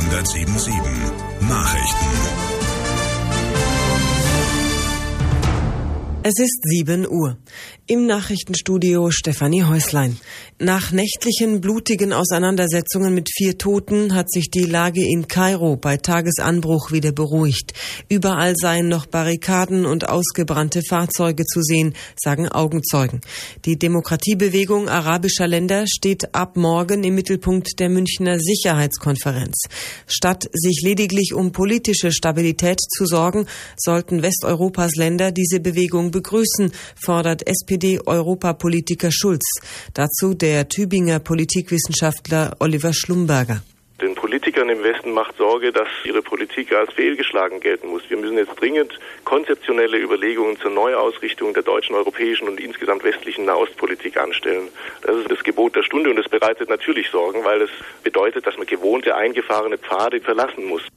100,7 Nachrichten. Es ist 7 Uhr. Im Nachrichtenstudio Stefanie Häuslein. Nach nächtlichen, blutigen Auseinandersetzungen mit 4 Toten hat sich die Lage in Kairo bei Tagesanbruch wieder beruhigt. Überall seien noch Barrikaden und ausgebrannte Fahrzeuge zu sehen, sagen Augenzeugen. Die Demokratiebewegung arabischer Länder steht ab morgen im Mittelpunkt der Münchner Sicherheitskonferenz. Statt sich lediglich um politische Stabilität zu sorgen, sollten Westeuropas Länder diese Bewegung begrüßen, fordert SPD-Europapolitiker Schulz. Dazu der Tübinger Politikwissenschaftler Oliver Schlumberger. Den Politikern im Westen macht Sorge, dass ihre Politik als fehlgeschlagen gelten muss. Wir müssen jetzt dringend konzeptionelle Überlegungen zur Neuausrichtung der deutschen, europäischen und insgesamt westlichen Nahostpolitik anstellen. Das ist das Gebot der Stunde und es bereitet natürlich Sorgen, weil es bedeutet, dass man gewohnte, eingefahrene Pfade verlassen muss.